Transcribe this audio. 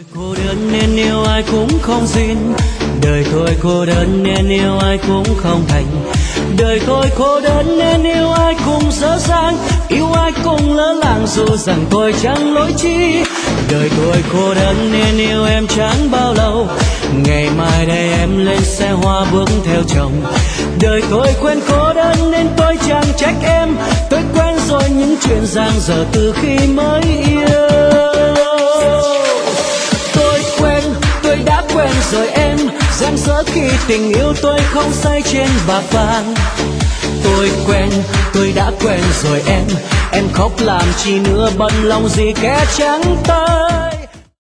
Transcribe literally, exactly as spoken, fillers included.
Cô đơn nên yêu ai cũng không duyên, đời tôi cô đơn nên yêu ai cũng không thành. Đời tôi cô đơn nên yêu ai cũng dở dang, yêu ai cũng lỡ làng dù rằng tôi chẳng lỗi chi. Đời tôi cô đơn nên yêu em chẳng bao lâu, ngày mai đây em lên xe hoa bước theo chồng. Đời tôi quen cô đơn nên tôi chẳng trách em, tôi quen rồi những chuyện giang dở từ khi mới yêu. Tôi đã quen rồi em, giang dở khi tình yêu tôi không say trên bạc vàng. Tôi quen, tôi đã quen rồi em, em khóc làm chi nữa bận lòng gì kẻ trắng tay.